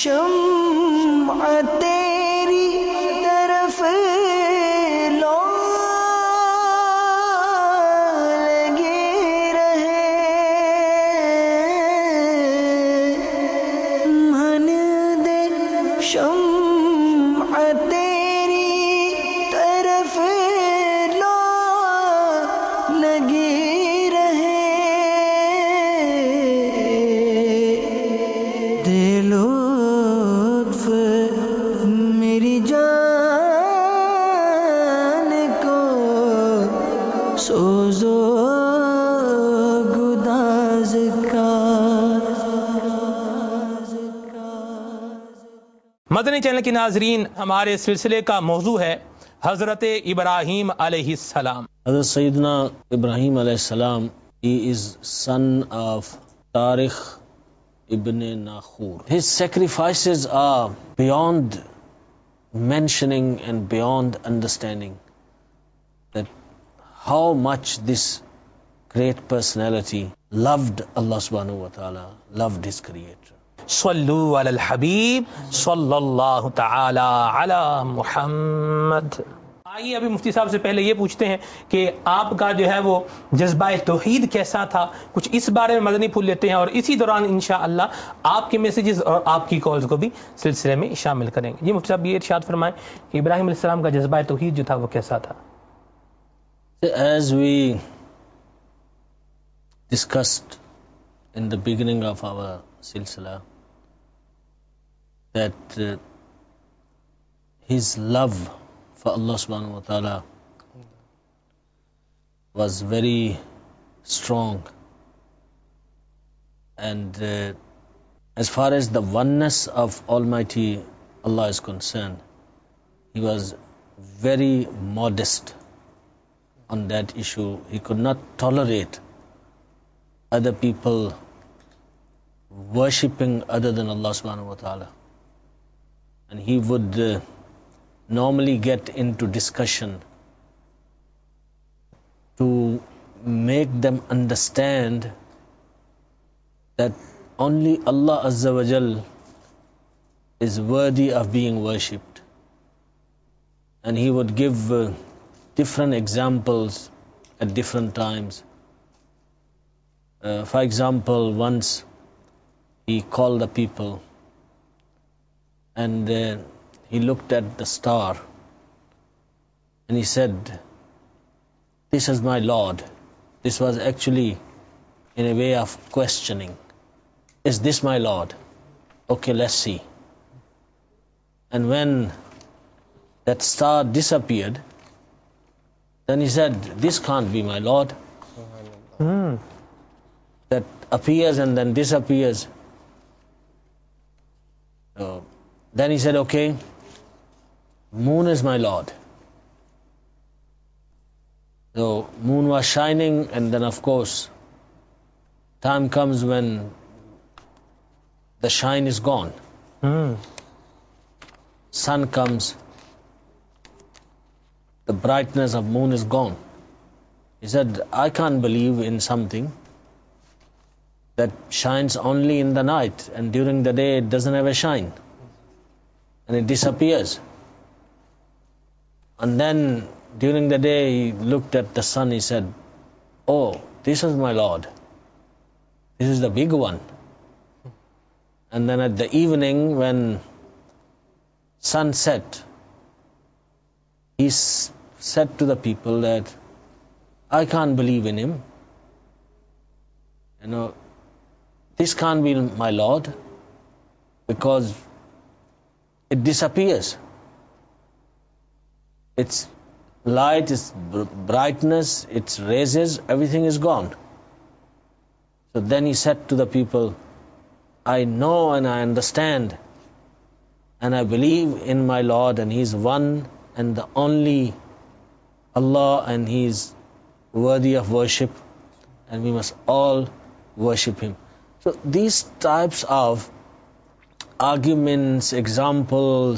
शम्अ तेरी तरफ लो लगे रहे, मन दे शम्अ तेरी तरफ लो लगे रहे, दे लुत्फ मेरी जान को सोजो गुदाज का। मदनी चैनल के नाजरीन, हमारे सिलसिले का मौजू है हजरत इब्राहीम अलैहिस्सलाम। Hazrat Sayyidina Ibrahim alayhi salam, he is son of Tariq ibn Nakhur. His sacrifices are beyond mentioning and beyond understanding, that how much this great personality loved Allah subhanahu wa ta'ala, loved his creator. सल्लु अलल हबीब सल्लल्लाहु तआला अला मुहम्मद। आइए अभी मुफ्ती साहब से पहले ये पूछते हैं कि आपका जो है वो जज्बा तौहीद कैसा था, कुछ इस बारे में मदनी फूल लेते हैं और इसी दौरान इंशाअल्लाह आपके मैसेजेस और आपकी कॉल्स को भी सिलसिले में शामिल करेंगे। जी मुफ्ती साहब ये इरशाद फरमाएं कि इब्राहीम अलैहिस्सलाम का जज्बा तौहीद जो था वो कैसा था। As we discussed in the beginning of our silsila, that his love for Allah subhanahu wa ta'ala was very strong, and as far as the oneness of Almighty Allah is concerned, he was very modest on that issue. He could not tolerate other people worshipping other than Allah subhanahu wa ta'ala, and he would normally get into discussion to make them understand that only Allah Azza wa Jal is worthy of being worshipped, and he would give different examples at different times. For example, once he called the people and he looked at the star and he said, "This is my Lord." This was actually in a way of questioning. Is this my Lord? Okay, let's see. And when that star disappeared, then he said, "This can't be my Lord." That appears and then disappears. Then he said, "Okay, moon is my Lord." So moon was shining, and then of course time comes when the shine is gone. Sun comes, the brightness of moon is gone. He said, "I can't believe in something that shines only in the night, and during the day it doesn't ever shine, and it disappears." And then during the day he looked at the sun, he said, "Oh, this is my Lord. This is the big one." And then at the evening when sun set, he said to the people that, "I can't believe in him. This can't be my Lord, because it disappears. Its light, its brightness, its rays, everything is gone." So then he said to the people, "I know and I understand and I believe in my Lord, and He is one and the only Allah, and He is worthy of worship, and we must all worship Him." So these types of arguments, examples,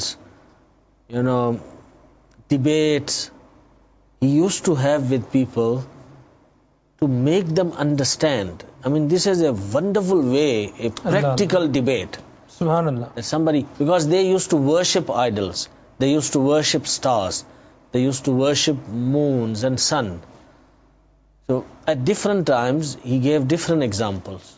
debates, he used to have with people to make them understand. I mean, this is a wonderful way, a practical debate. Subhanallah. That somebody, because they used to worship idols, they used to worship stars, they used to worship moons and sun. So at different times he gave different examples.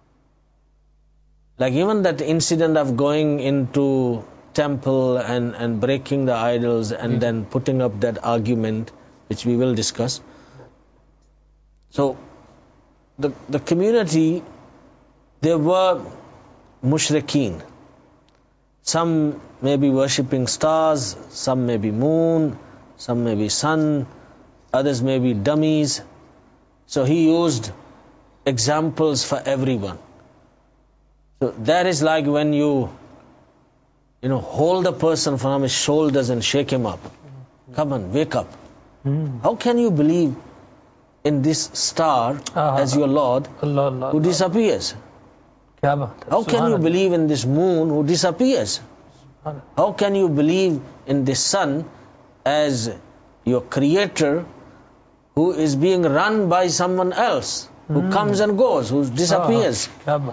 Like even that incident of going into temple and breaking the idols and then putting up that argument, which we will discuss. So the community, there were mushrikeen. Some may be worshipping stars, some may be moon, some may be sun, others may be dummies. So he used examples for everyone. So that is like when you hold a person from his shoulders and shake him up. Come on, wake up. How can you believe in this star as your Lord who disappears? How can you believe in this moon who disappears? How can you believe in this sun as your creator who is being run by someone else, who comes and goes, who disappears?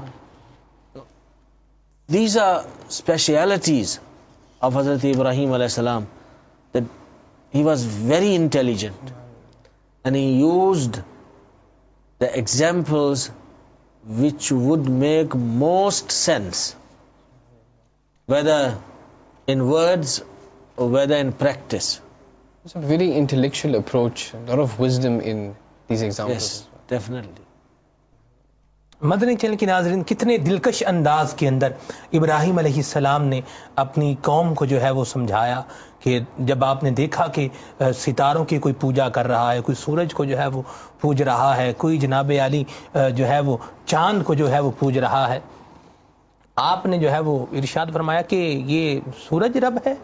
These are specialities of Hazrat Ibrahim alayhi salam, that he was very intelligent and he used the examples which would make most sense, whether in words or whether in practice. It's a very intellectual approach, a lot of wisdom in these examples. Yes, definitely. Madani channel की नाज़रीन, कितने दिलकश अंदाज के अंदर इब्राहिम अलैहिस्सलाम ने अपनी कौम को जो है वो समझाया कि जब आपने देखा कि सितारों की कोई पूजा कर रहा है, कोई सूरज को जो है वो पूज रहा है, कोई जनाब अली जो है वो चांद को जो है वो पूज रहा है, आपने जो है वो इरशाद फरमाया कि ये सूरज रब है,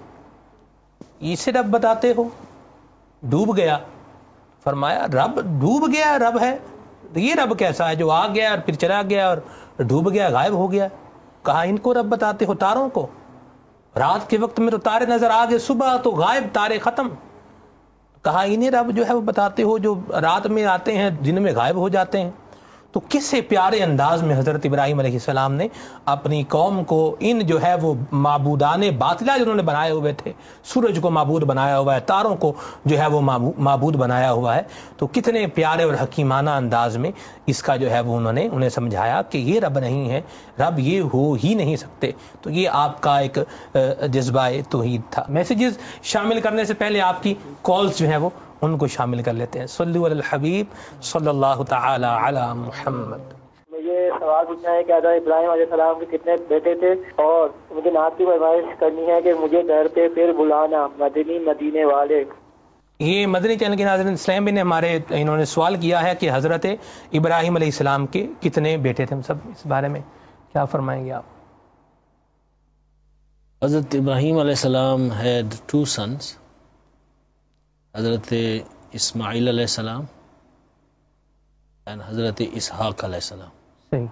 इसे रब बताते हो? डूब गया। फरमाया रब डूब गया, रब है तो ये रब कैसा है जो आ गया और फिर चला गया और डूब गया, गायब हो गया? कहा इनको रब बताते हो तारों को? रात के वक्त में तो तारे नजर आ गए, सुबह तो गायब, तारे खत्म। कहा इन्हें रब जो है वो बताते हो जो रात में आते हैं, दिन में गायब हो जाते हैं। तो किससे प्यारे अंदाज में हजरत इब्राहिम अलैहिस्सलाम ने अपनी कौम को इन जो है वो माबूदाने बातिला जिन्होंने बनाए हुए थे, सूरज को माबूद बनाया हुआ है, तारों को जो है वो माबूद बनाया हुआ है, तो कितने प्यारे और हकीमाना अंदाज में इसका जो है वो उन्होंने उन्हें समझाया कि ये रब नहीं है, रब ये हो ही नहीं सकते। तो ये आपका एक जज्बा तौहीद था। मैसेजेस शामिल करने से पहले आपकी कॉल्स जो है वो उनको शामिल कर लेते हैं। सल्लु अलल हबीब सल्लल्लाहु तआला अला मुहम्मद। मुझे सवाल पूछना है कि हज़रत इब्राहिम अलैहिस्सलाम के कितने बेटे थे, और मुझे नात की फरमाइश करनी है कि मुझे दर पे फिर बुलाना मदीने वाले। ये मदनी चैनल के नाज़रीन इस्लाम भी ने हमारे इन्होंने सवाल किया है कि हज़रत इब्राहिम अलैहिस्सलाम के कितने बेटे थे। हम सब इस बारे में क्या फरमाएंगे आप? Hazrat Ibrahim अलैहिस्सलाम had two sons, Hazrat Ismail alayhi salam and Hazrat Ishaq alayhi salam. सही।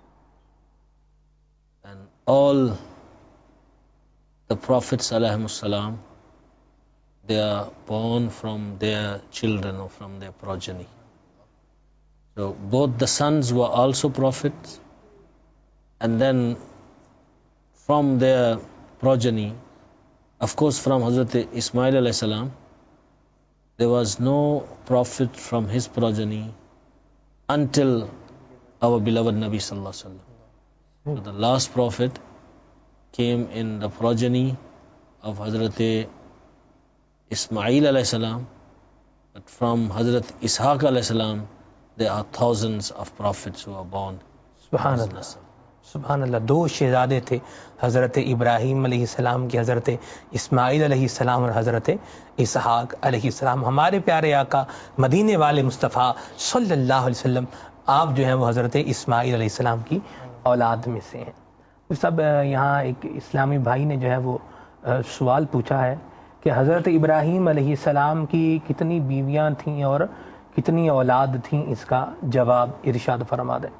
And all the prophets alayhi salam, they are born from their children or from their progeny. So both the sons were also prophets, and then from their progeny, of course from Hazrat Ismail alayhi salam, there was no prophet from his progeny until our beloved Nabi sallallahu alaihi wasallam. So the last prophet came in the progeny of Hazrat Ismail alayhi salam, but from Hazrat Ishaq alayhi salam there are thousands of prophets who are born. सुभान सुभान अल्लाह। दो शहजादे थे, हज़रत इब्राहीम अलैहिस्सलाम की, हज़रत इस्माइल अलैहिस्सलाम और हज़रत इसहाक अलैहिस्सलाम। हमारे प्यारे आका मदीने वाले मुस्तफ़ा सल्लल्लाहु अलैहि वसल्लम, आप जो हैं वो हज़रत इस्माइल अलैहिस्सलाम की औलाद में से हैं। तो सब यहाँ एक इस्लामी भाई ने जो है वो सवाल पूछा है कि हज़रत इब्राहीम अलैहिस्सलाम की कितनी बीवियाँ थीं और कितनी औलाद थीं, इसका जवाब इरशाद फरमा दें।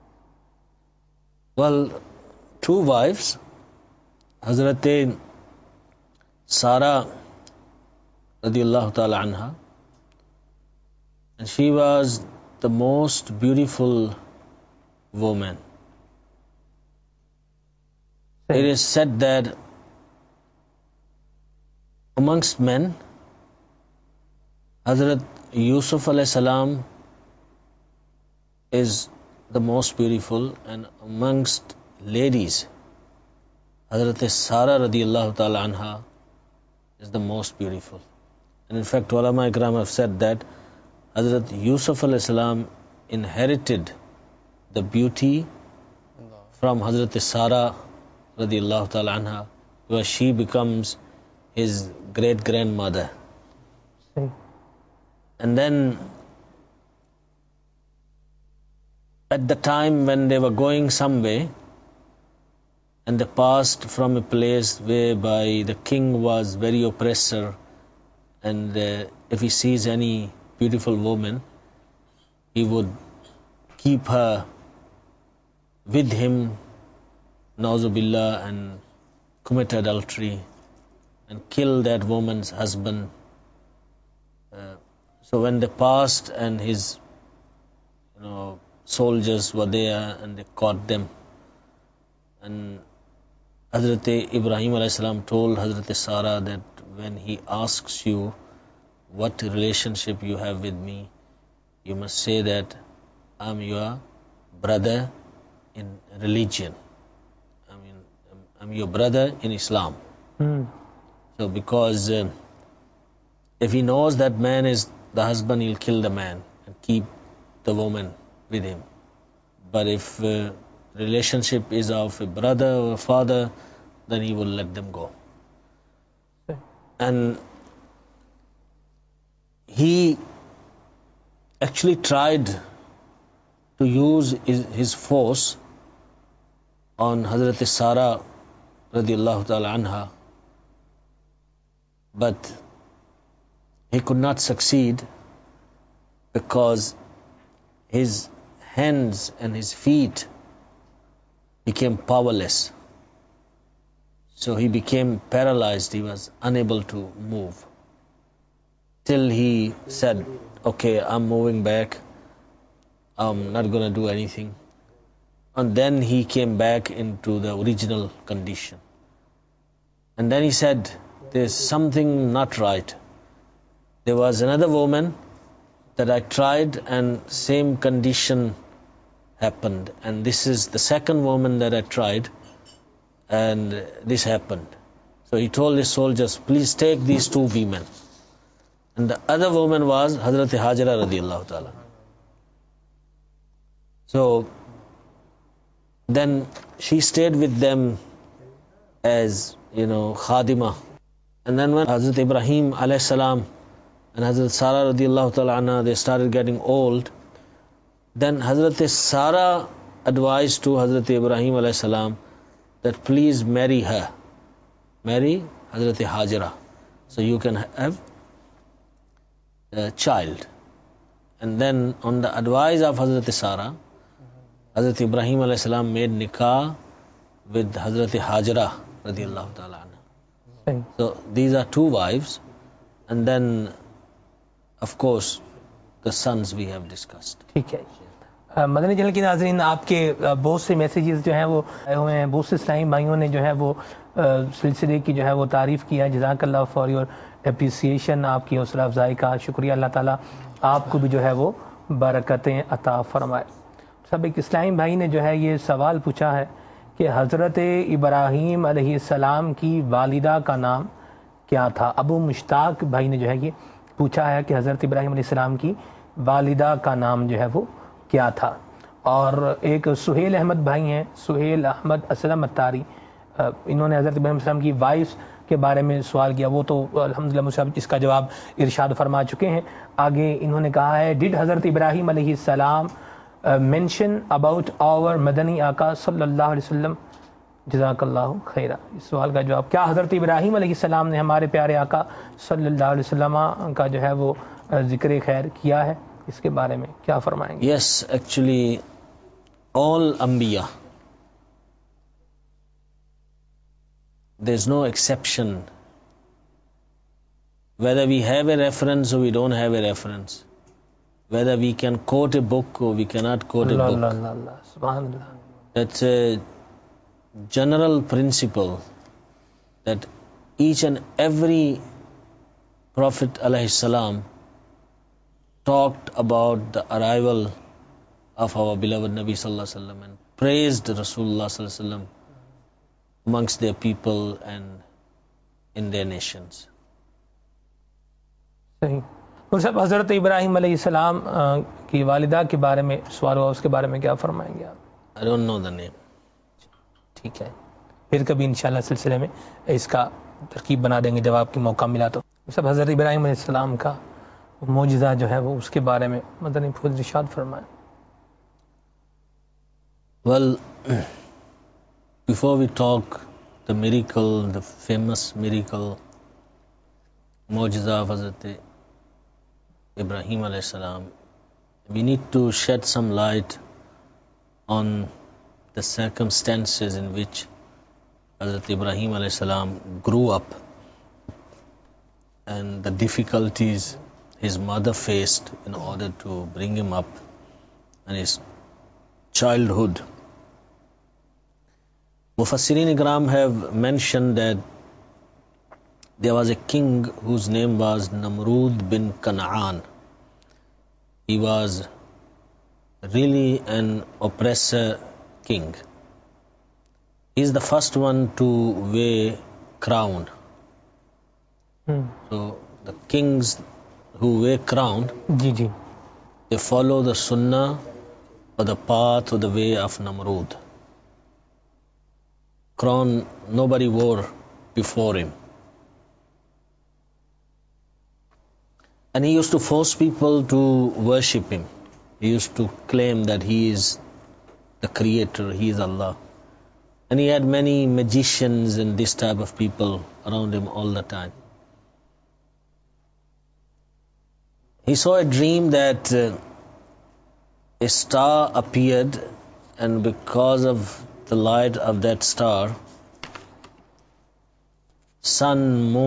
Well, two wives, Hazrat Sarah radiyallahu ta'ala anha, and she was the most beautiful woman. It is said that amongst men, Hazrat Yusuf alayhi salam is the most beautiful, and amongst ladies, Hazrat Sara radiallahu ta'ala anha is the most beautiful. And in fact, ulama ikram have said that Hazrat Yusuf alayhi salam inherited the beauty from Hazrat Sara radiallahu ta'ala anha, where she becomes his great grandmother. And then at the time when they were going some way, and they passed from a place whereby the king was very oppressor, and if he sees any beautiful woman, he would keep her with him, na'uzubillah, and commit adultery and kill that woman's husband. So when they passed and his soldiers were there and they caught them, and Hazrat Ibrahim alayhi salam told Hazrat Sara that when he asks you what relationship you have with me, you must say that I'm your brother in religion. I'm your brother in Islam. So because if he knows that man is the husband, he'll kill the man and keep the woman with him. But if relationship is of a brother or a father, then he will let them go. And he actually tried to use his force on Hazrat Sara radiallahu ta'ala anha, but he could not succeed because his hands and his feet became powerless. So he became paralyzed, he was unable to move. Till he said, okay, I'm moving back, I'm not going to do anything. And then he came back into the original condition. And then he said, there's something not right. There was another woman that I tried and same condition happened. And this is the second woman that I tried and this happened. So he told his soldiers, please take these two women. And the other woman was Hazrat Hajara radiallahu ta'ala. So then she stayed with them as, khadima. And then when Hazrat Ibrahim alayhi salam and Hazrat Sara radiallahu ta'ala anha, they started getting old, then Hazrat Sara advised to Hazrat Ibrahim alayhi salam that please marry her. Marry Hazrat Hajara, so you can have a child. And then on the advice of Hazrat Sara, Hazrat Ibrahim alayhi salam made nikah with Hazrat Hajara radiallahu ta'ala anha. So these are two wives, and then of course the sons we have discussed. ठीक है Madani channel के नाज़रीन, आपके बहुत से messages जो हैं वो आए हुए हैं, बहुत से इस्लामी भाइयों ने जो है वो सिलसिले की जो है वो तारीफ़ किया। जज़ाकल्लाह फॉर योर एप्रिसिएशन, आपकी हौसला अफजाई का शुक्रिया। अल्लाह ताला आपको भी जो है वो बरकतें अता फरमाए। सब एक इस्लामी भाई ने जो है ये सवाल पूछा है कि हज़रत इब्राहीम अलैहिस्सलाम की वालिदा का नाम क्या था। अबू मुश्ताक भाई ने जो है ये पूछा है कि हज़रत इब्राहीम अलैहिस्सलाम की वालिदा का नाम जो है वो क्या था। और एक सुहेल अहमद भाई हैं, सुहेल अहमद असलम अत्तारी, इन्होंने हज़रत इब्राहीम अलैहिस्सलाम की वाइफ के बारे में सवाल किया। वो तो अल्हम्दुलिल्लाह मुझे इसका जवाब इरशाद फरमा चुके हैं। आगे इन्होंने कहा है, डिड हज़रत इब्राहीम अलैहिस्सलाम मेंशन अबाउट आवर मदनी आका सल्लल्लाहु अलैहि वसल्लम। जज़ाकल्लाहु खैरा। इस सवाल का जवाब, क्या हज़रत इब्राहीम अलैहिस्सलाम ने हमारे प्यारे आका सल्लल्लाहु अलैहि वसल्लम का जो है वो जिक्र खैर किया है, इसके बारे में क्या फरमाएंगे? Yes, actually all Anbiya, there's no exception. Whether we have a reference or we don't have a reference, whether we can quote a book or we cannot quote a book, Subhanallah. that's general principle that each and every Prophet alayhi salam talked about the arrival of our beloved Nabi sallallahu alaihi wasallam and praised Rasulullah sallallahu alaihi wasallam amongst their people and in their nations. सही। और साहब हज़रत इब्राहिम अलैहिस्सलाम की वालिदा के बारे में सवाल हुआ, उसके बारे में क्या फरमाएंगे आप? I don't know the name. ठीक है, फिर कभी इंशाल्लाह सिलसिले में इसका तरकीब बना देंगे जब आपकी मौका मिला तो। सब हज़रत इब्राहिम अलैहिस्सलाम का मौजिज़ा जो है वो उसके बारे में मदनी फूल इरशाद फरमाएं। Well, before we talk the miracle, the famous miracle, Mu'jiza of Hazrat Ibrahim alayhi salam, we need to shed some light on the circumstances in which Hazrat Ibrahim alayhi salam grew up and the difficulties his mother faced in order to bring him up and his childhood. Mufassirin Ikram have mentioned that there was a king whose name was Namrud bin Kan'an. He was really an oppressor king. He is the first one to wear crown. So the kings who wear crown, ji they follow the sunnah or the path or the way of Namrud. Crown nobody wore before him. And he used to force people to worship him. He used to claim that he is the creator, he is Allah. And he had many magicians and this type of people around him all the time. He saw a dream that a star appeared, and because of the light of that star, sun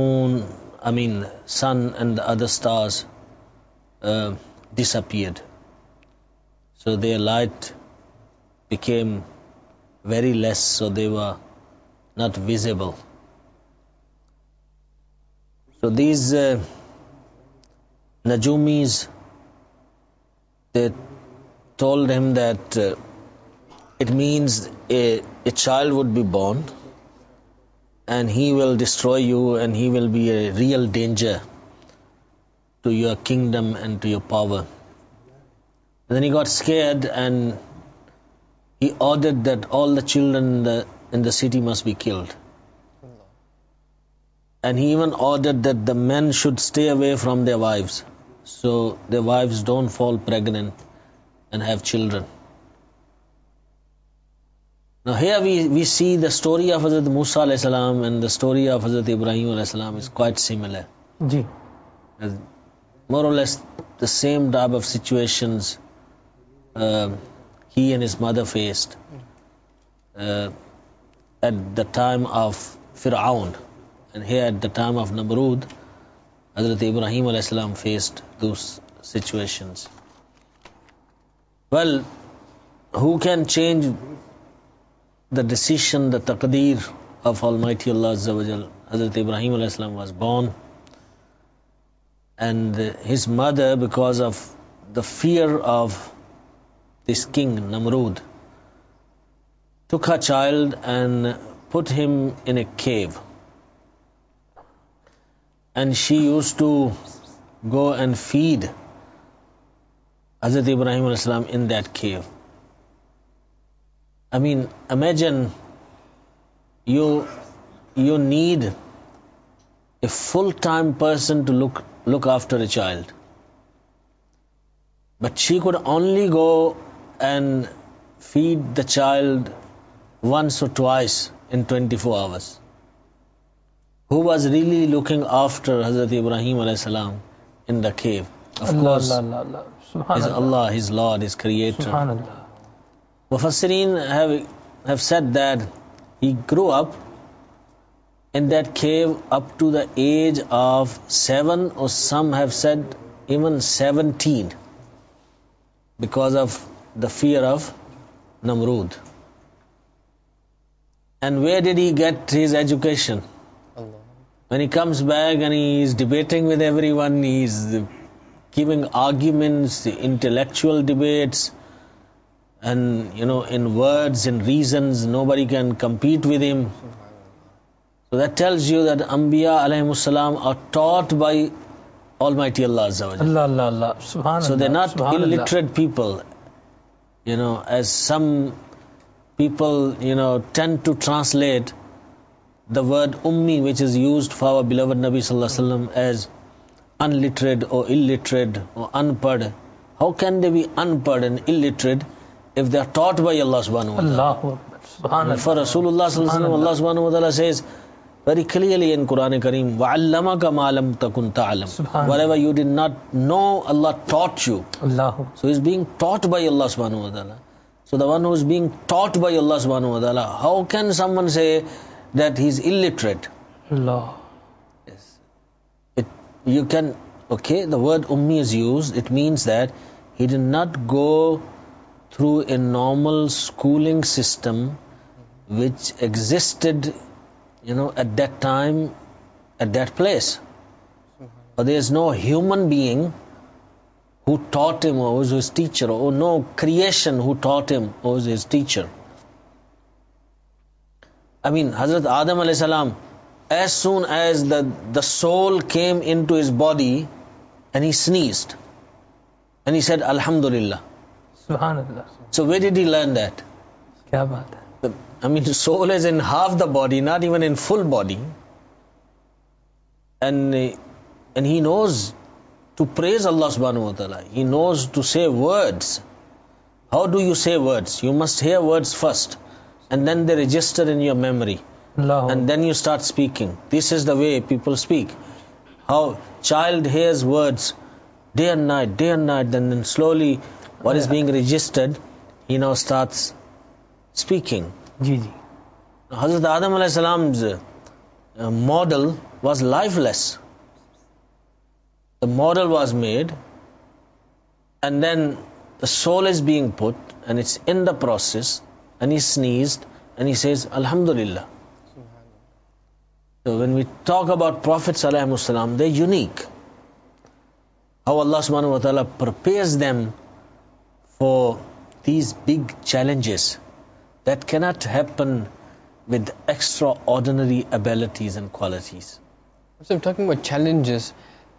and the other stars disappeared. So their light became very less, so they were not visible. So these Najumis, they told him that it means a child would be born and he will destroy you and he will be a real danger to your kingdom and to your power. And then he got scared and he ordered that all the children in the city must be killed. And he even ordered that the men should stay away from their wives, so their wives don't fall pregnant and have children. Now here we see the story of Hazrat Musa alayhi salam and the story of Hazrat Ibrahim alayhi salam is quite similar. Ji More or less the same type of situations he and his mother faced at the time of Fir'aun. And here at the time of Namrud, Hazrat Ibrahim alayhi salam faced those situations. Well, who can change the decision, the taqdeer of Almighty Allah Azza wa Jal? Hazrat Ibrahim alayhi salam was born, and his mother, because of the fear of this king Namrud, took her child and put him in a cave. And she used to go and feed Hazrat Ibrahim alayhi salam in that cave. I mean, imagine you need a full-time person to look after a child. But she could only go and feed the child once or twice in 24 hours. Who was really looking after Hazrat Ibrahim alayhi salam in the cave? Of course, is Allah, His Lord, His Creator. Subhanallah. Mufassirin have said that he grew up in that cave up to the age of 7, or some have said even 17, because of the fear of Namrud. And where did he get his education? Allah. When he comes back and he is debating with everyone, he is giving arguments, intellectual debates, and in words, in reasons, nobody can compete with him. So that tells you that Anbiya alayhimus salam are taught by Almighty Allah Azza wa Jalla. Allah, Allah, Allah. Subhanallah. So they're not Subhanallah. illiterate people, as some people, tend to translate the word ummi, which is used for our beloved Nabi Sallallahu Alaihi Wasallam, as unliterate or illiterate or unpad. How can they be unpad and illiterate if they are taught by Allah Subhanahu wa Ta'ala? Allahu Akbar. Subhanallah. For Rasulullah Sallallahu Alaihi Wasallam, Allah Subhanahu wa Ta'ala says very clearly in Quran Kareem, وَعَلَّمَكَ مَا لَمْ تَكُنْ تَعْلَمْ. Subhanallah. Whatever you did not know, Allah taught you. Allahu. So he's being taught by Allah Subhanahu wa Ta'ala. So the one who is being taught by Allah Subhanahu wa Ta'ala, how can someone say that he's illiterate? Allah. You can, the word ummi is used. It means that he did not go through a normal schooling system which existed, at that time, at that place. But there is no human being who taught him or was his teacher, or no creation who taught him or was his teacher. Hazrat Adam alayhi salam, as soon as the soul came into his body and he sneezed and he said Alhamdulillah. Subhanallah. So where did he learn that? Kya baat hai? The soul is in half the body, not even in full body, and he knows to praise Allah Subhanahu wa Ta'ala. He knows to say words. How do you say words? You must hear words first, and then they register in your memory, Allahu. and then you start speaking. This is the way people speak. How child hears words day and night, then slowly what is being registered, he now starts speaking. Ji, ji. Hazrat Adam alayhi salam's model was lifeless. The model was made, and then the soul is being put, and it's in the process, and he sneezed, and he says Alhamdulillah. So when we talk about Prophets alayhimus salam, they're unique. How Allah Subhanahu wa Ta'ala prepares them for these big challenges that cannot happen with extraordinary abilities and qualities. So talking about challenges,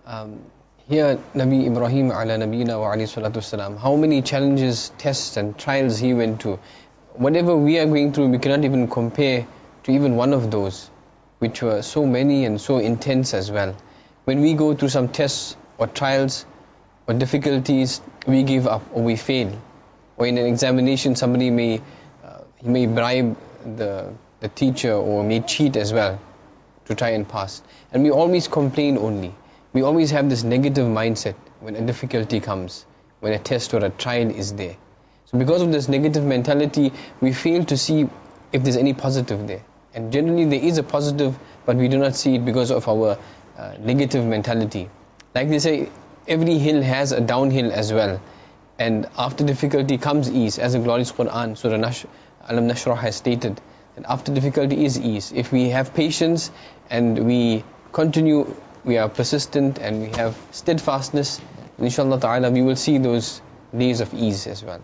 here Nabi Ibrahim ala nabiyina wa alayhi salatu wasalam, how many challenges, tests and trials he went to. Whatever we are going through, we cannot even compare to even one of those, which were so many and so intense as well. When we go through some tests or trials or difficulties, we give up or we fail. Or in an examination, somebody may bribe the teacher or may cheat as well to try and pass. And we always complain only. We always have this negative mindset when a difficulty comes, when a test or a trial is there. So because of this negative mentality, we fail to see if there's any positive there. And generally there is a positive, but we do not see it because of our negative mentality. Like they say, every hill has a downhill as well. And after difficulty comes ease, as the glorious Quran, Surah Alam Nashrah has stated, that after difficulty is ease. If we have patience and we continue, we are persistent and we have steadfastness, inshallah ta'ala, we will see those days of ease as well.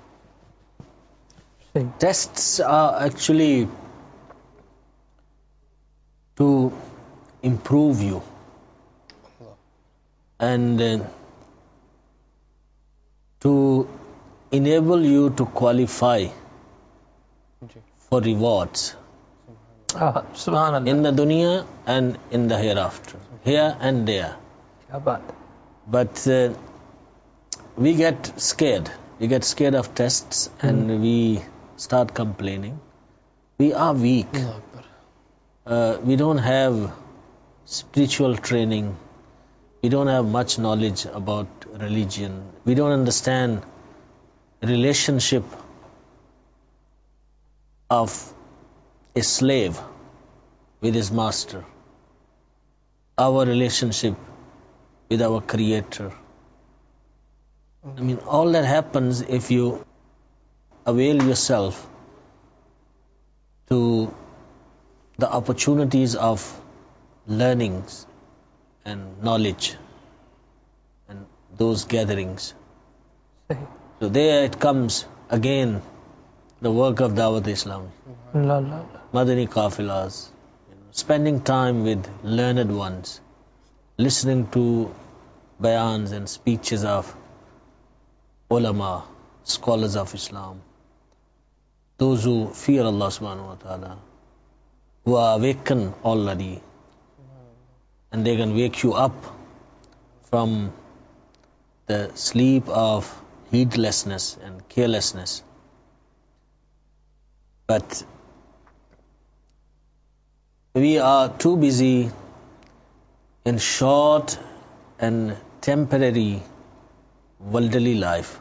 Tests are actually to improve you and to enable you to qualify for rewards Subhanallah. in the dunya and in the hereafter, here and there. Kya baat hai? But we get scared. We get scared of tests and we start complaining. We are weak. We don't have spiritual training. We don't have much knowledge about religion. We don't understand relationship of a slave with his master, our relationship with our Creator. All that happens if you avail yourself to the opportunities of learnings and knowledge and those gatherings. So there it comes again, the work of Dawat Islam, Madani Qafilas, spending time with learned ones, listening to bayans and speeches of ulama, scholars of Islam, those who fear Allah subhanahu wa ta'ala, who are awakened already, and they can wake you up from the sleep of heedlessness and carelessness. But we are too busy in short and temporary worldly life.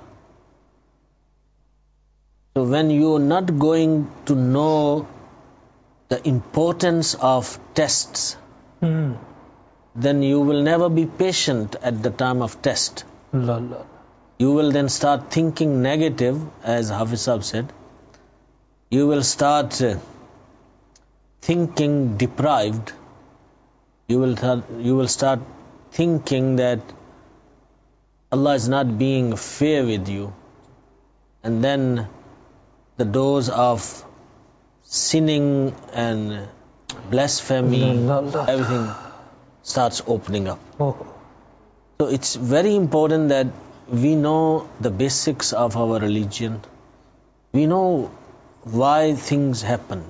So when you are not going to know the importance of tests, then you will never be patient at the time of test. You will then start thinking negative, as Hafiz Sahib said. You will start thinking deprived. You will start thinking that Allah is not being fair with you. And then the doors of sinning and blasphemy, everything starts opening up. So it's very important that we know the basics of our religion. We know why things happen.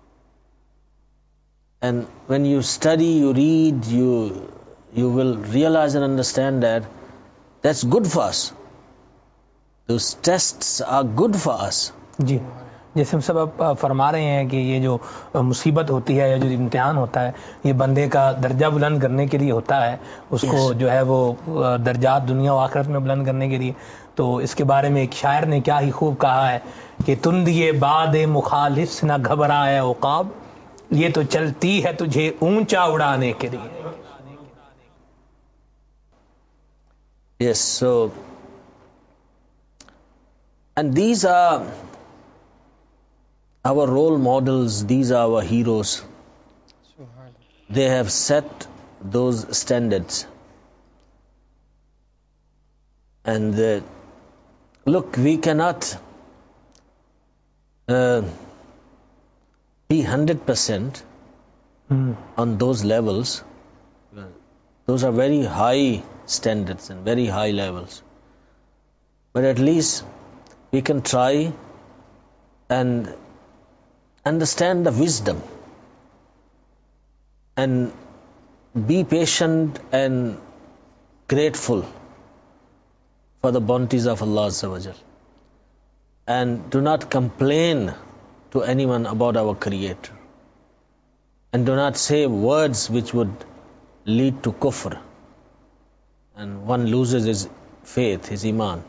And when you study, you read, you will realize and understand that that's good for us. Those tests are good for us. जी, जैसे हम सब आप फरमा रहे हैं कि ये जो मुसीबत होती है या जो इम्तिहान होता है, ये बंदे का दर्जा बुलंद करने के लिए होता है, उसको जो है वो दर्जात दुनिया और आखिरत में बुलंद करने के लिए. तो इसके बारे में एक शायर ने क्या ही खूब कहा है कि तुंदिए बाद मुखालिफ से ना घबराए उकाब, ये तो चलती है तुझे ऊंचा उड़ाने के लिए. Yes, so and these are our role models, these are our heroes. They have set those standards. And look, we cannot be 100% on those levels. Those are very high standards and very high levels. But at least we can try and understand the wisdom and be patient and grateful for the bounties of Allah Azza wa Jal. And do not complain to anyone about our Creator. And do not say words which would lead to kufr. And one loses his faith, his iman.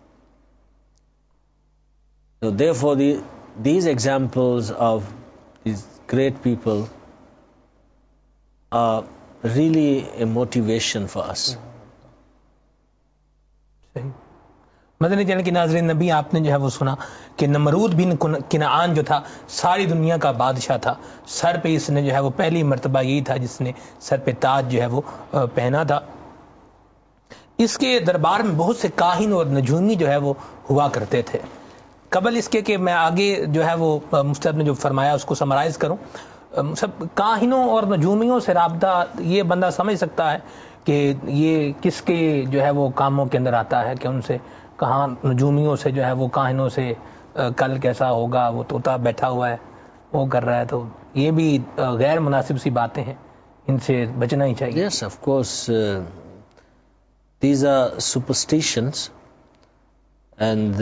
So therefore these examples of these great people are really a motivation for us. Madani channel के नाज़रीन, नबी आपने जो है वो सुना कि नमरूद बिन किनान जो था सारी दुनिया का बादशाह था. सर पे इसने जो है वो पहली मर्तबा यही था जिसने सर पे ताज जो है वो पहना था. इसके दरबार में बहुत से काहिन और नजूमी जो है वो हुआ करते थे. कबल इसके कि मैं आगे जो है वो मुफ्ती ने जो फरमाया उसको समराइज करूं, सब काहिनों और नजूमियों से राब्ता ये बंदा समझ सकता है कि ये किसके जो है वो कामों के अंदर आता है, कि उनसे कहाँ नजूमियों से जो है वो काहिनों से कल कैसा होगा, वो तोता बैठा हुआ है वो कर रहा है. तो ये भी गैर मुनासिब सी बातें हैं, इनसे बचना ही चाहिए. Yes, of course, these are superstitions, and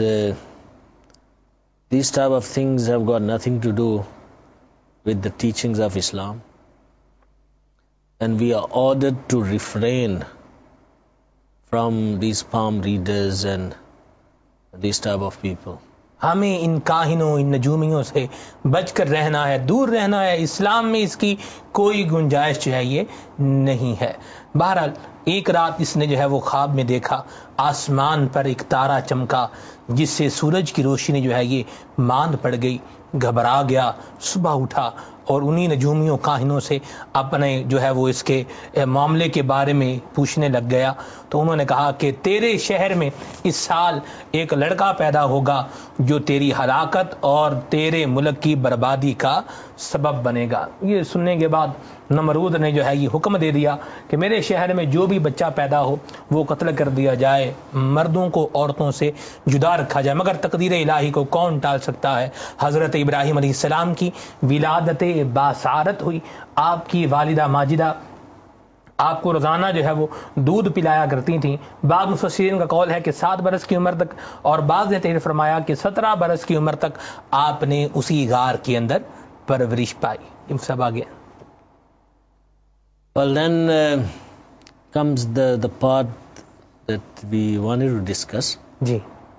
these type of things have got nothing to do with the teachings of Islam, and we are ordered to refrain from these palm readers and these type of people. हमें इन काहिनों इन नजूमियों से बचकर रहना है, दूर रहना है. इस्लाम में इसकी कोई गुंजाइश जो है ये नहीं है. बहरहाल एक रात इसने जो है वो ख्वाब में देखा, आसमान पर एक तारा चमका जिससे सूरज की रोशनी जो है ये मांद पड़ गई, घबरा गया, सुबह उठा और उन्हीं नजूमियों काहिनों से अपने जो है वो इसके मामले के बारे में पूछने लग गया। तो उन्होंने कहा कि तेरे शहर में इस साल एक लड़का पैदा होगा जो तेरी हलाकत और तेरे मुल्क की बर्बादी का सबब बनेगा। ये सुनने के बाद नमरूद ने जो है ये हुक्म दे दिया कि मेरे शहर में जो भी बच्चा पैदा हो वो कत्ल कर दिया जाए, मर्दों को औरतों से जुदा रखा जाए। मगर तकदीर इलाही को कौन टाल सकता है। हज़रत इब्राहीम अलैहिस्सलाम की विलादत बासारत हुई। आपकी वालिदा माजिदा आपको रोजाना जो है वो दूध पिलाया करती थी। बाद मुफस्सिरीन का कौल है कि 7 बरस की उम्र तक, और बाद ने तहरीर फरमाया कि 17 बरस की उम्र तक आपने उसी गार के अंदर परवरिश पाई। इन सब आ गया। Well, then comes the part that we wanted to discuss. Ji,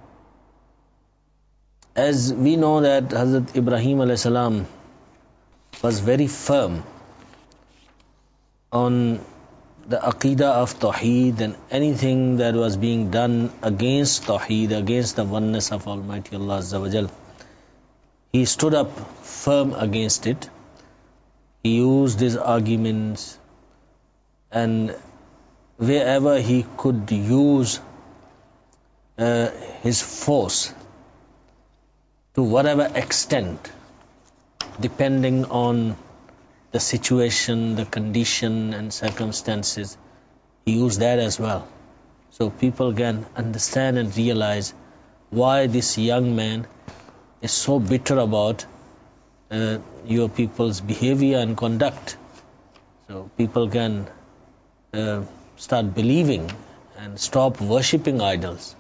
As we know that Hazrat Ibrahim alayhi salam was very firm on the Aqidah of Tawheed, and anything that was being done against Tawheed, against the oneness of Almighty Allah Azza wa Jal, he stood up firm against it. He used his arguments, and wherever he could use his force, to whatever extent, depending on the situation, the condition and circumstances, he used that as well. So people can understand and realize why this young man is so bitter about your people's behavior and conduct. So people can start believing and stop worshipping idols.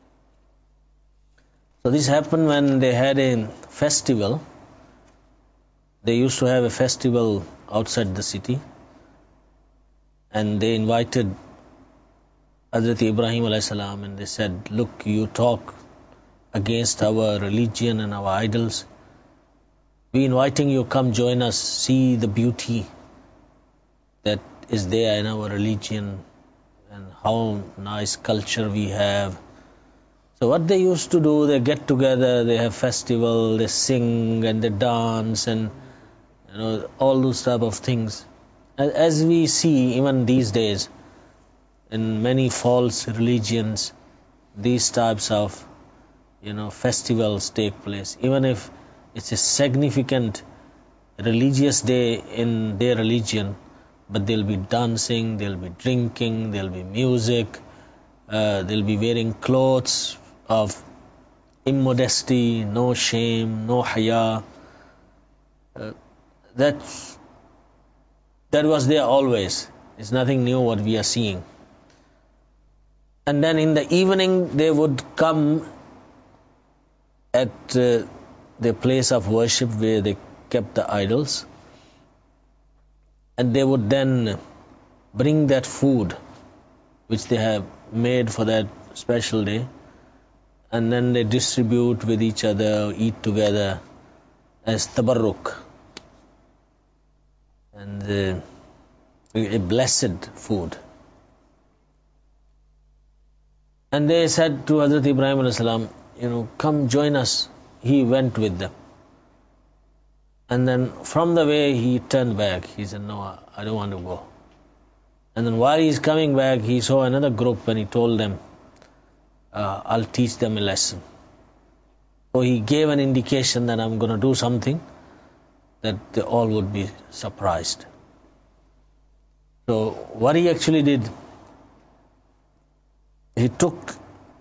So this happened when they had a festival. They used to have a festival outside the city, and they invited Hazrat Ibrahim alayhi salam, and they said, look, you talk against our religion and our idols. We inviting you, come join us, see the beauty that is there in our religion and how nice culture we have. So what they used to do, they get together, they have festival, they sing and they dance and all those type of things. As we see even these days in many false religions, these types of festivals take place. Even if it's a significant religious day in their religion, but they'll be dancing, they'll be drinking, there'll be music, they'll be wearing clothes of immodesty, no shame, no haya. That was there always. It's nothing new what we are seeing. And then in the evening they would come at the place of worship where they kept the idols, and they would then bring that food which they have made for that special day, and then they distribute with each other, eat together as tabarruk, and a blessed food. And they said to Hazrat Ibrahim alayhi salam, come join us. He went with them. And then from the way he turned back, he said, no, I don't want to go. And then while he's coming back, he saw another group and he told them, I'll teach them a lesson. So he gave an indication that I'm going to do something that they all would be surprised. So what he actually did, he took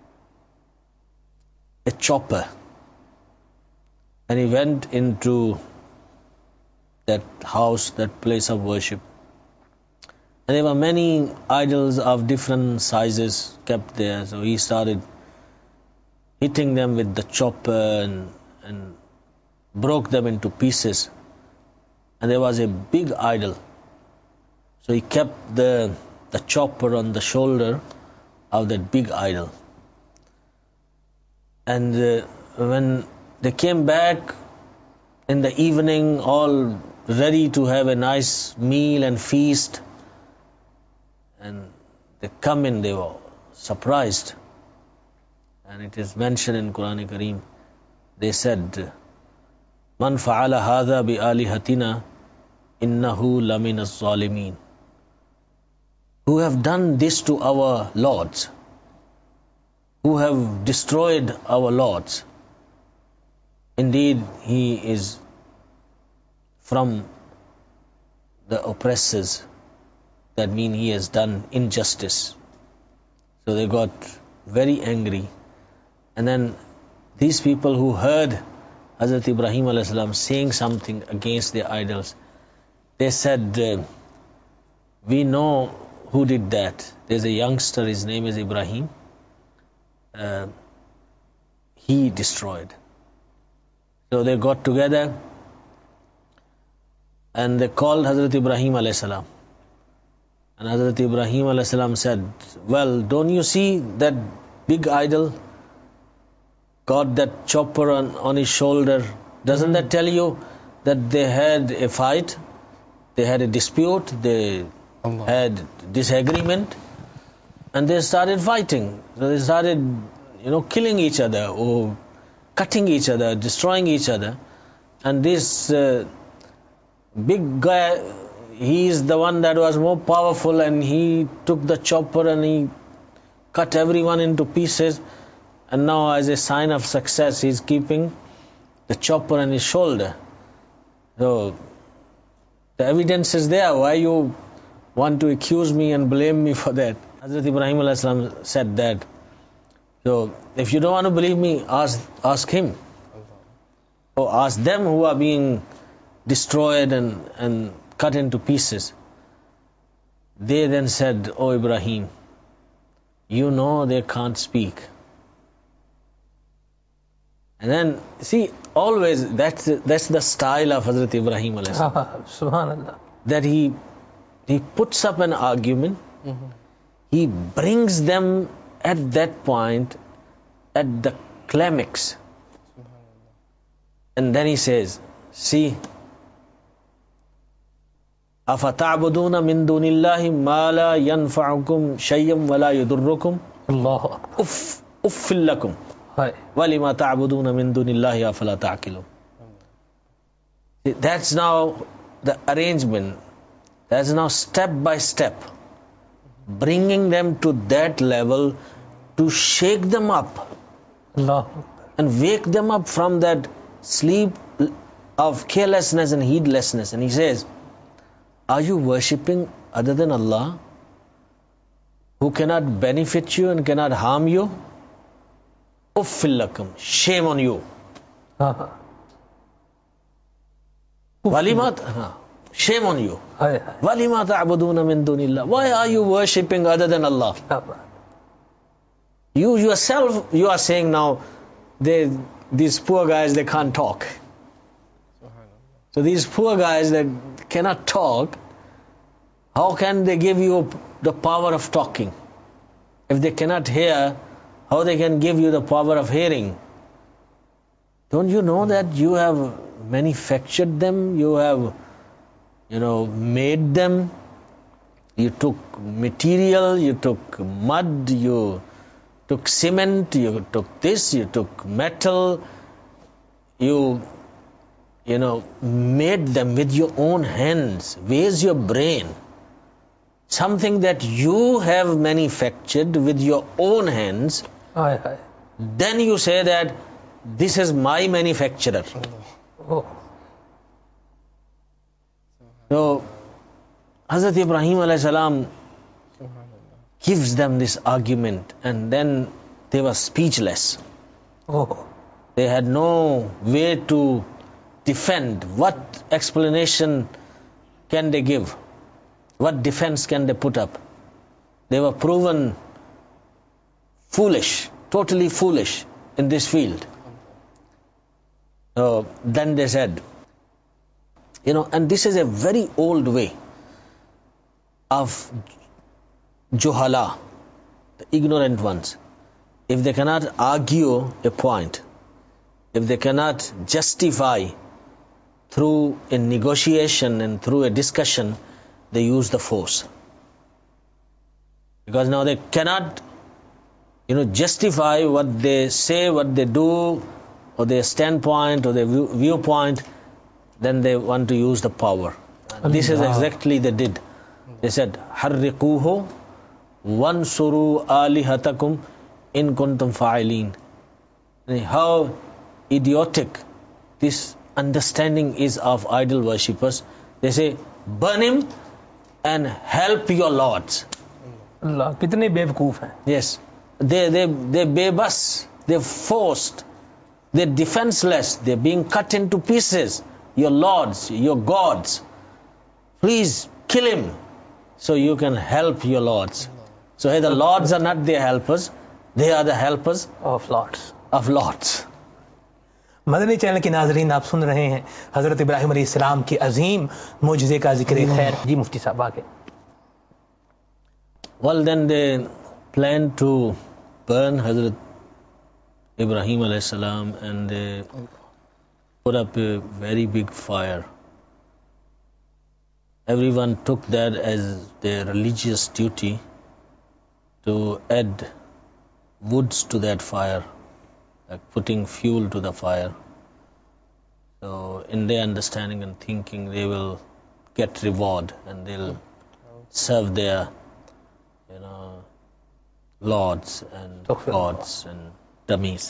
a chopper and he went into that house, that place of worship. And there were many idols of different sizes kept there. So he started hitting them with the chopper and broke them into pieces. And there was a big idol. So he kept the chopper on the shoulder of that big idol. And when they came back in the evening, all ready to have a nice meal and feast, And they come in, they were surprised. And it is mentioned in Quran Kareem, they said, Man fa'ala hadha bi alihatina innahu lamina zalimin. Who have done this to our lords, who have destroyed our lords, indeed he is from the oppressors. That means he has done injustice. So they got very angry. And then these people who heard Hazrat Ibrahim alayhi salam saying something against their idols, they said, we know who did that. There's a youngster, his name is Ibrahim. He destroyed. So they got together and they called Hazrat Ibrahim alayhi salam. And Hazrat Ibrahim alayhi salam said, well, don't you see that big idol got that chopper on his shoulder? Doesn't that tell you that they had a fight? They had a dispute, they had disagreement, and they started fighting. So they started, killing each other or cutting each other, destroying each other. And this big guy, he is the one that was more powerful, and he took the chopper and he cut everyone into pieces. And now, as a sign of success, he's keeping the chopper on his shoulder. So the evidence is there. Why you want to accuse me and blame me for that? Hazrat Ibrahim alayhi salam said that. So if you don't want to believe me, ask him. Or ask them who are being destroyed and cut into pieces. They then said, "Oh Ibrahim, you know they can't speak." And then, see, always that's the style of Hazrat Ibrahim alayhi salam. Subhanallah. That he puts up an argument, he brings them at that point, at the climax, and then he says, see, أَفَتَعْبُدُونَ مِن دُونِ اللَّهِ مَا لَا يَنْفَعُكُمْ شَيْئًا وَلَا يَضُرُّكُمْ Allahu Akbar. أُفٍّ لَكُمْ وَلِمَا تَعْبُدُونَ مِن دُونِ اللَّهِ أَفَلَا تَعْقِلُونَ. That's now the arrangement. That's now step by step, bringing them to that level to shake them up and wake them up from that sleep of carelessness and heedlessness. And he says, are you worshipping other than Allah, who cannot benefit you and cannot harm you? Uffil lakum, shame on you. Walimat, shame on you. Walima ta'buduna min dunillah. Why are you worshipping other than Allah? You yourself, you are saying now, these poor guys, they can't talk. So these poor guys that cannot talk, how can they give you the power of talking? If they cannot hear, how they can give you the power of hearing? Don't you know that you have manufactured them? You have, made them. You took material, you took mud, you took cement, you took this, you took metal. You made them with your own hands. Where's your brain? Something that you have manufactured with your own hands. Then you say that this is my manufacturer. So Hazrat Ibrahim alayhi salam gives them this argument, and then they were speechless. They had no way to defend. What explanation can they give? What defense can they put up? They were proven foolish, totally foolish in this field. So then they said, and this is a very old way of juhala, the ignorant ones. If they cannot argue a point, if they cannot justify through a negotiation and through a discussion, they use the force. Because now they cannot, justify what they say, what they do, or their standpoint or their viewpoint. Then they want to use the power. And this is exactly they did. They said, "Harriquhu wansuru alihatakum in kuntum fa'ilin." How idiotic this understanding is of idol worshippers. They say, burn him and help your lords. Allah, कितने बेवकूफ हैं. Yes, they bebas, they're forced, they're defenseless, they're being cut into pieces. Your lords, your gods, please kill him so you can help your lords. So here the lords are not their helpers, they are the helpers of lords. Madani channel के नाजरीन, आप सुन रहे हैं हजरत इब्राहिम अलैहिस्सलाम की अजीम मुजज़े का जिक्र खैर. जी मुफ्ती साहब आगे. Well, then they planned to burn Hazrat Ibrahim alayhi salam, and they put up a very big fire. Everyone took that as their religious duty to add woods to that fire, like putting fuel to the fire. So in their understanding and thinking, they will get reward and they'll serve their lords and gods and dummies.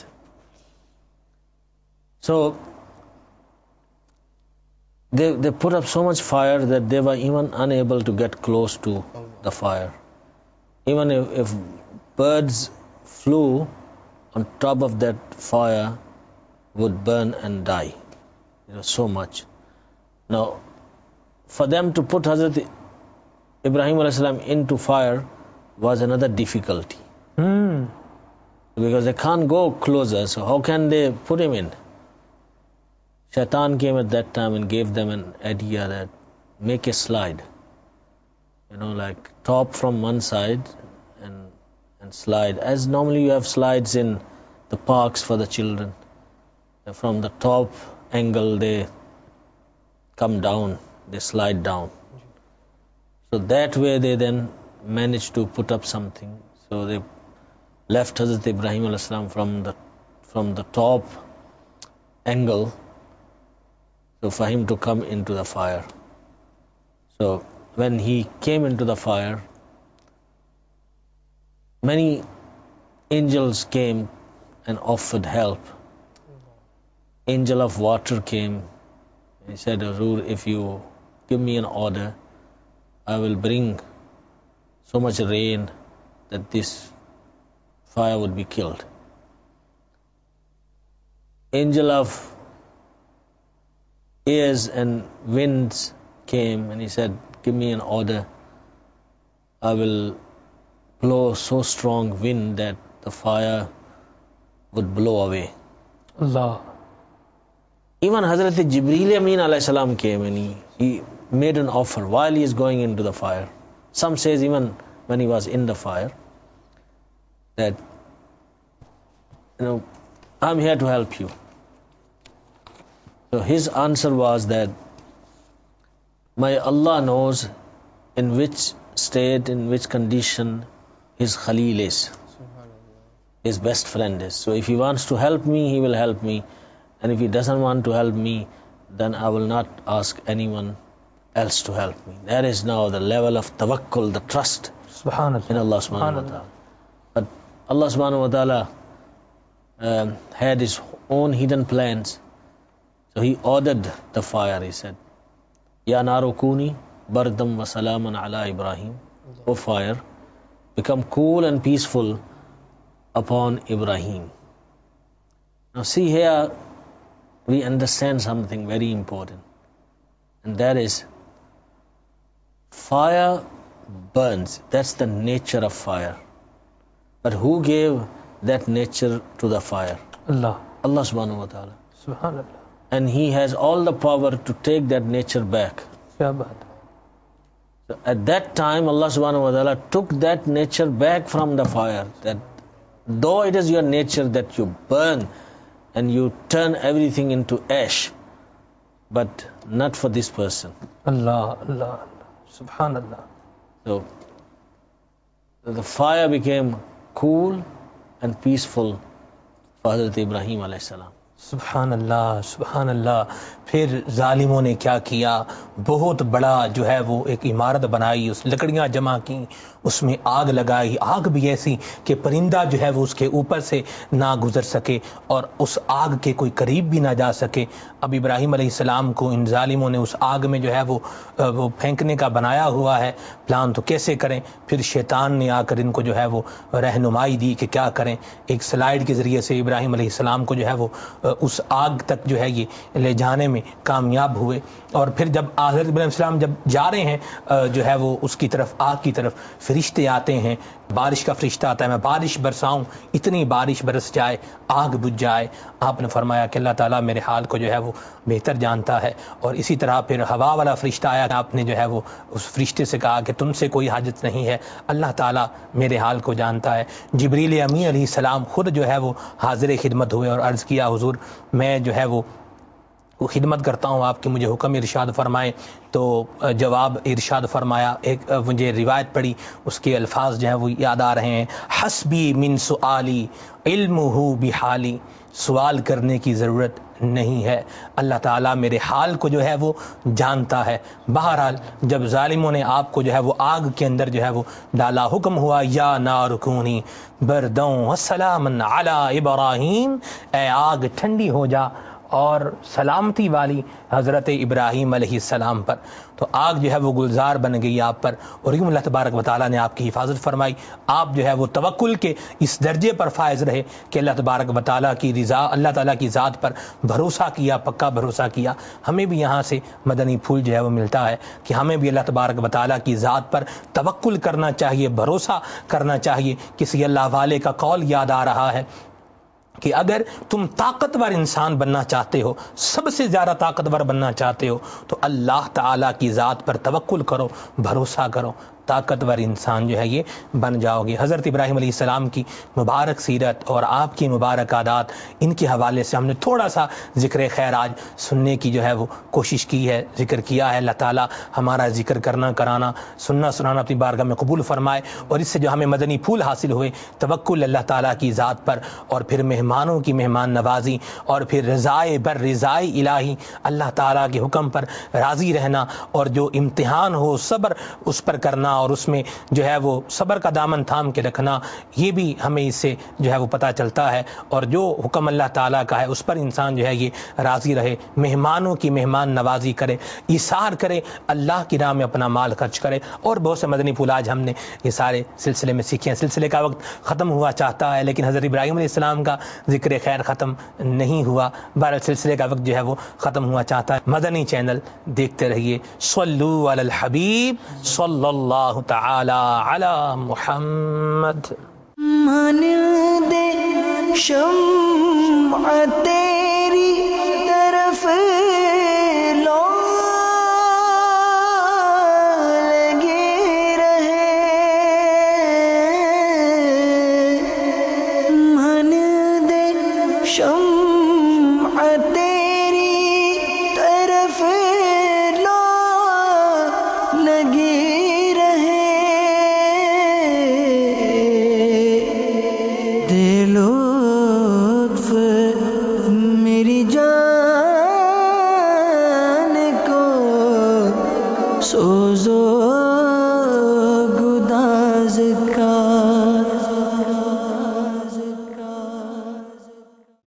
So they put up so much fire that they were even unable to get close to the fire. Even if birds flew on top of that fire, would burn and die. So much. Now, for them to put Hazrat Ibrahim alayhi salam into fire was another difficulty. Because they can't go closer, so how can they put him in? Shaitan came at that time and gave them an idea that make a slide. Like top from one side and slide. As normally you have slides in the parks for the children. From the top angle they come down, they slide down. So that way they then managed to put up something. So they left Hazrat Ibrahim alayhi salam from the top angle, so for him to come into the fire. So when he came into the fire, many angels came and offered help. Angel of water came. He said, Hazur, if you give me an order, I will bring so much rain that this fire would be killed. Angel of airs and winds came and he said, give me an order, I will blow so strong wind that the fire would blow away. Allah. Even Hazrat Jibreel Amin alayhi salam came and he made an offer while he is going into the fire. Some says even when he was in the fire, that I'm here to help you. So his answer was that my Allah knows in which state, in which condition his Khalil is, his best friend is. So if he wants to help me, he will help me. And if he doesn't want to help me, then I will not ask anyone else to help me. That is now the level of tawakkul, the trust in Allah subhanahu wa ta'ala. But Allah subhanahu wa ta'ala had his own hidden plans. So he ordered the fire. He said, Ya naru kuni bardam wa salaman ala Ibrahim. O fire, become cool and peaceful upon Ibrahim. Now see here, we understand something very important. And that is, fire burns. That's the nature of fire. But who gave that nature to the fire? Allah. Allah subhanahu wa ta'ala. Subhanallah. And he has all the power to take that nature back. So at that time, Allah subhanahu wa ta'ala took that nature back from the fire. That though it is your nature that you burn and you turn everything into ash, but not for this person. Allah, Allah, Subhanallah. So the fire became cool and peaceful for Hazrat Ibrahim alayhi salam. सुभान अल्लाह, सुभान अल्लाह। फिर जालिमों ने क्या किया, बहुत बड़ा जो है वो एक इमारत बनाई, उस लकड़ियां जमा की, उसमें आग लगाई, आग भी ऐसी कि परिंदा जो है वो उसके ऊपर से ना गुजर सके और उस आग के कोई करीब भी ना जा सके। अब इब्राहिम अलैहिस्सलाम को इन जालिमों ने उस आग में जो है वो फेंकने का बनाया हुआ है प्लान, तो कैसे करें। फिर शैतान ने आकर इनको जो है वो रहनुमाई दी कि क्या करें। एक स्लाइड के ज़रिए से इब्राहिम अलैहिस्सलाम को जो है वो उस आग तक जो है ये ले जाने में कामयाब हुए। और फिर जब हज़रत इब्राहिम अलैहिस्सलाम जब जा रहे हैं जो है वो उसकी तरफ, आग की तरफ, फरिश्ते आते हैं, बारिश का फरिश्ता आता है, मैं बारिश बरसाऊं, इतनी बारिश बरस जाए आग बुझ जाए। आपने फरमाया कि अल्लाह ताला मेरे हाल को जो है वो बेहतर जानता है। और इसी तरह फिर हवा वाला फरिश्ता आया, आपने जो है वो उस फरिश्ते से कहा कि तुमसे कोई हाजत नहीं है, अल्लाह ताला मेरे हाल को जानता है। जिब्रील अमीन अलैहिस्सलाम खुद जो है वो हाजिर खिदमत हुए और अर्ज़ किया, हुजूर मैं जो है वो खिदमत करता हूँ आपकी, मुझे हुक्म इरशाद फरमाएं। तो जवाब इरशाद फरमाया, एक मुझे रिवायत पढ़ी, उसके अल्फाज जो हैं वो याद आ रहे हैं, हस्बी मिन सुआली इल्मुहु बिहाली, सवाल करने की ज़रूरत नहीं है, अल्लाह ताला मेरे हाल को जो है वो जानता है। बहरहाल जब जालिमों ने आपको जो है वो आग के अंदर जो है वो डाला, हुक्म हुआ या नारुकूनी बरदों वसलामन अला इब्राहीम, ए आग ठंडी हो जा और सलामती वाली हज़रत इब्राहीम अलैहिस्सलाम पर। तो आग जो है वो गुलजार बन गई आप पर, और यूँ अल्लाह तबारक व तआला ने आपकी हिफाजत फरमाई। आप जो है वो तवक्कुल के इस दर्जे पर फायज रहे कि अल्लाह तबारक व तआला की रिज़ा, अल्लाह ताला की ज़ात पर भरोसा किया, पक्का भरोसा किया। हमें भी यहाँ से मदनी फूल जो है वो मिलता है कि हमें भी अल्लाह तबारक व तआला की ज़ात पर तवक्कुल करना चाहिए, भरोसा करना चाहिए। किसी अल्लाह वाले का कौल याद आ रहा है कि अगर तुम ताकतवर इंसान बनना चाहते हो, सबसे ज़्यादा ताकतवर बनना चाहते हो, तो अल्लाह ताला की ज़ात पर तवक्कुल करो, भरोसा करो, ताकतवर इंसान जो है ये बन जाओगे। हज़रत इब्राहीम अलैहिस्सलाम की मुबारक सीरत और आपकी मुबारक आदात, इनके हवाले से हमने थोड़ा सा ज़िक्र खैर आज सुनने की जो है वो कोशिश की है, ज़िक्र किया है। अल्लाह ताला हमारा ज़िक्र करना, कराना, सुनना, सुनाना अपनी बारगाह में कबूल फरमाए, और इससे जो हमें मदनी फूल हासिल हुए, तवक्कुल अल्लाह ताला की ज़ात पर, और फिर मेहमानों की मेहमान नवाजी, और फिर रज़ाए बर रज़ाए इलाही, अल्लाह ताला के हुक्म पर राज़ी रहना, और जो इम्तिहान हो सब्र उस पर करना, और उसमें जो है वो सब्र का दामन थाम के रखना, ये भी हमें इससे जो है वो पता चलता है। और जो हुक्म अल्लाह ताला का है उस पर इंसान जो है ये राज़ी रहे, मेहमानों की मेहमान नवाजी करे, इसार करे, अल्लाह की राह में अपना माल खर्च करे, और बहुत से मदनी फूल आज हमने ये सारे सिलसिले में सीखे हैं। सिलसिले का वक्त ख़त्म हुआ चाहता है, लेकिन हज़रत इब्राहीम अलैहिस्सलाम का ज़िक्र खैर ख़त्म नहीं हुआ। बहरहाल सिलसिले का वक्त जो है वो ख़त्म हुआ चाहता है। मदनी चैनल देखते रहिए। सल्लु अलल हबीब सल्लल्लाहु ताला अला मुहम्मद। मन दे शम्अ तेरी तरफ लो